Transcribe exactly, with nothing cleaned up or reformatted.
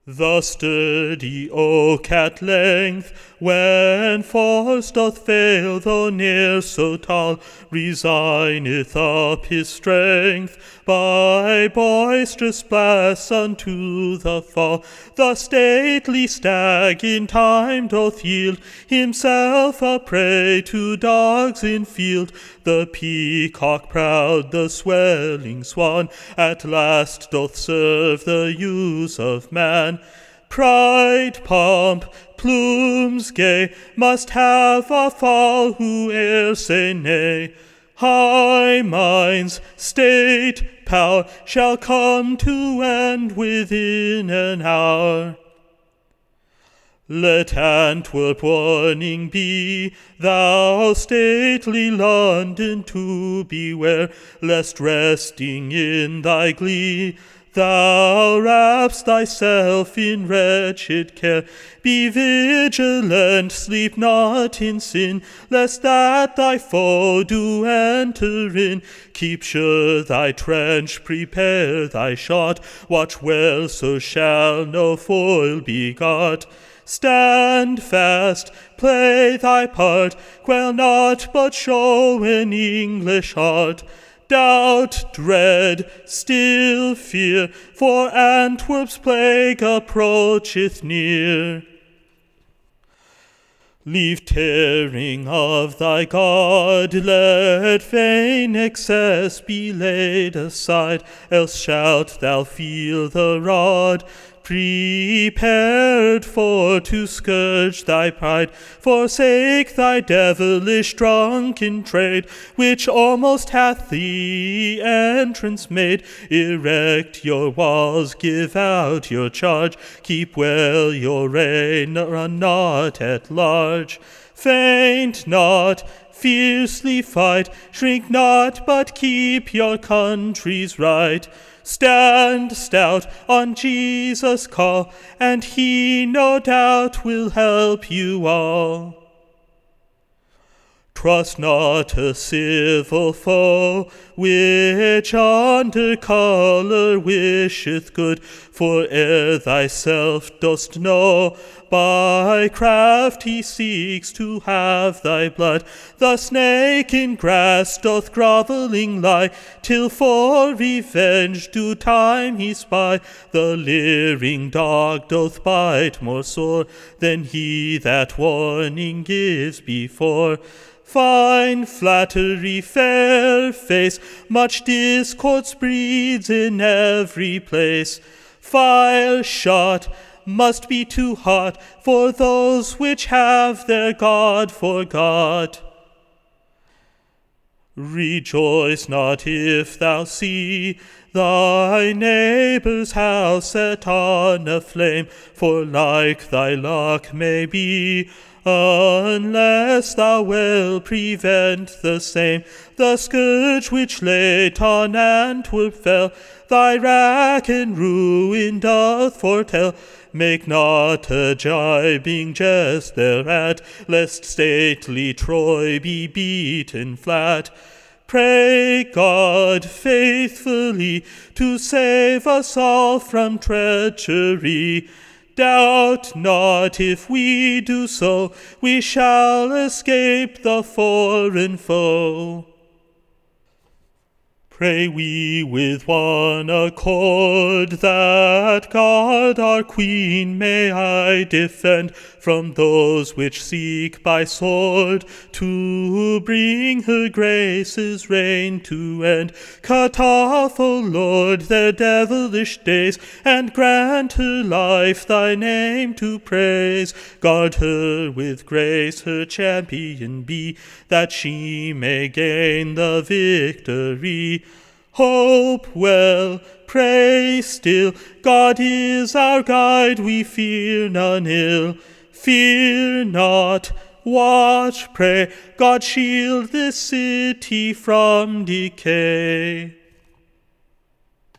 The sturdy oak at length, when force doth fail, though ne'er so tall, resigneth up his strength by boisterous blasts unto the fall. The stately stag in time doth yield himself a prey to dogs in field. The peacock proud, the swelling swan, at last doth serve the use of man. Pride, pomp, plumes gay, must have a fall whoe'er say nay. High minds, state, power, shall come to end within an hour. Let Antwerp warning be, thou stately London, to beware, lest resting in thy glee, thou wrapp'st thyself in wretched care. Be vigilant, sleep not in sin, lest that thy foe do enter in. Keep sure thy trench, prepare thy shot, watch well, so shall no foil be got. Stand fast, play thy part, quail not, but show an English heart. Doubt, dread, still fear, for Antwerp's plague approacheth near. Leave tearing of thy God, let vain excess be laid aside, else shalt thou feel the rod, prepared for to scourge thy pride. Forsake thy devilish drunken trade, which almost hath thee entrance made. Erect your walls, give out your charge, keep well your reign, run not at large. Faint not, fiercely fight, shrink not, but keep your country's right. Stand stout, on Jesus call, and he no doubt will help you all. Trust not a civil foe, which under colour wisheth good, for ere thyself dost know, by craft he seeks to have thy blood. The snake in grass doth grovelling lie, till for revenge due time he spy. The leering dog doth bite more sore than he that warning gives before. Fine flattery, fair face, much discord breeds in every place. File shot must be too hot for those which have their God forgot. Rejoice not if thou see thy neighbour's house set on a flame, for like thy luck may be, unless thou well prevent the same. The scourge which late on Antwerp fell, thy wrack and ruin doth foretell. Make not a gibing jest thereat, lest stately Troy be beaten flat. Pray God faithfully to save us all from treachery. Doubt not if we do so, we shall escape the foreign foe. Pray we with one accord, that God our Queen may I defend from those which seek by sword to bring her grace's reign to end. Cut off, O Lord, their devilish days, and grant her life thy name to praise. Guard her with grace, her champion be, that she may gain the victory. Hope well, pray still, God is our guide, we fear none ill. Fear not, watch, pray, God shield this city from decay.